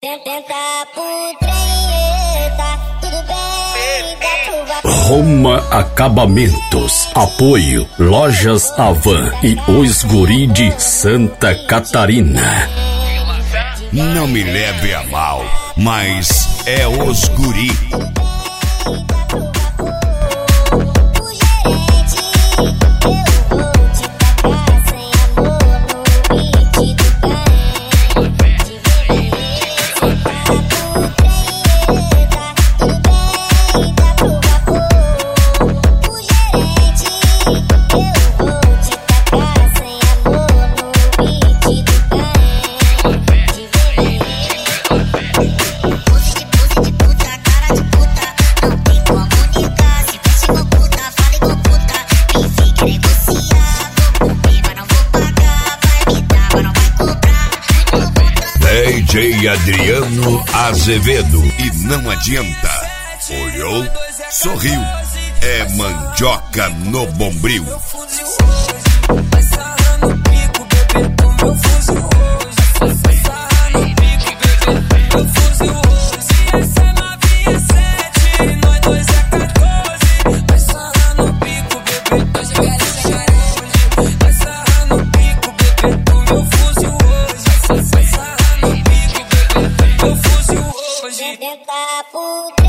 Tenta por treta, tudo bem, dá pro Roma Acabamentos. Apoio Lojas Avan e Os Guri de Santa Catarina. Não me leve a mal, mas é Os Guri. DJ Adriano Azevedo. E não adianta. Olhou, sorriu. É mandioca no bombril. Tenta por